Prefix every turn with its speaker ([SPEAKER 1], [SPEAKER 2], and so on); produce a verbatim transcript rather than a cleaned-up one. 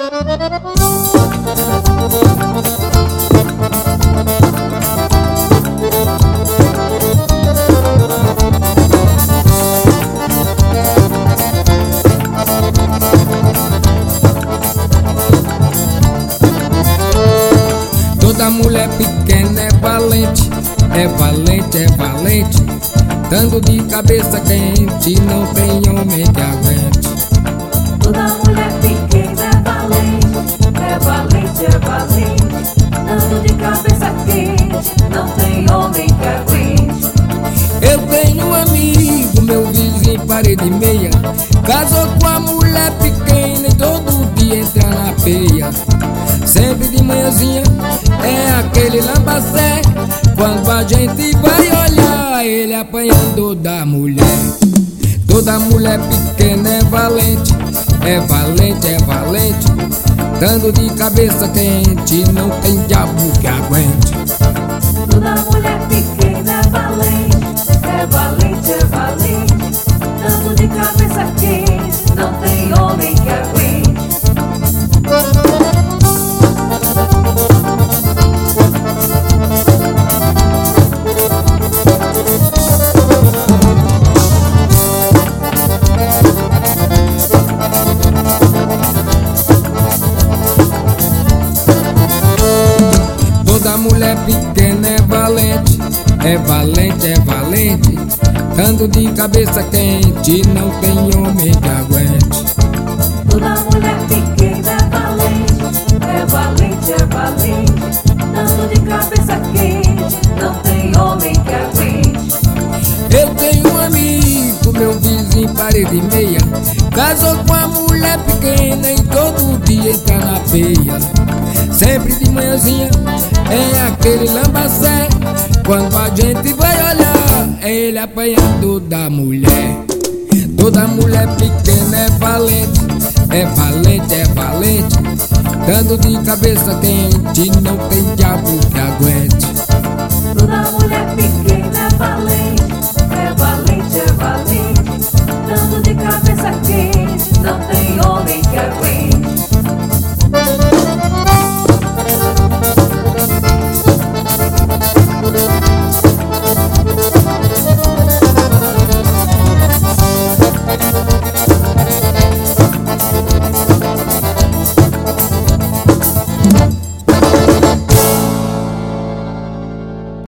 [SPEAKER 1] Toda mulher pequena é valente, é valente, é valente. Dando de cabeça quente, não tem homem que aguente.
[SPEAKER 2] Toda mulher pequena é valente, é valente, é valente. Dando de cabeça quente, não tem homem que aguente.
[SPEAKER 1] Eu tenho um amigo, meu vizinho, parede e meia, casou com a mulher pequena e todo dia entra na peia. Sempre de manhãzinha é aquele lambacé, quando a gente vai olhar ele apanhando da mulher. Toda mulher pequena é valente, é valente, é valente. Dando de cabeça quente, não tem diabo que aguente.
[SPEAKER 2] Toda mulher pequena é valente, é valente, é valente. Dando de cabeça quente, não tem homem que aguente.
[SPEAKER 1] Toda mulher pequena é valente, é valente, é valente. Dando de cabeça quente, não tem homem que aguente.
[SPEAKER 2] Toda mulher pequena é valente, é valente, é valente. Dando de cabeça quente, não tem homem que aguente.
[SPEAKER 1] Eu tenho um amigo, meu vizinho, parede e meia, casou com a mulher pequena e todo dia entra na peia. Sempre de manhãzinha é aquele lambacé, quando a gente vai olhar é ele apanhando da mulher. Toda mulher pequena é valente, é valente, é valente. Dando de cabeça quente, não tem diabo que aguente.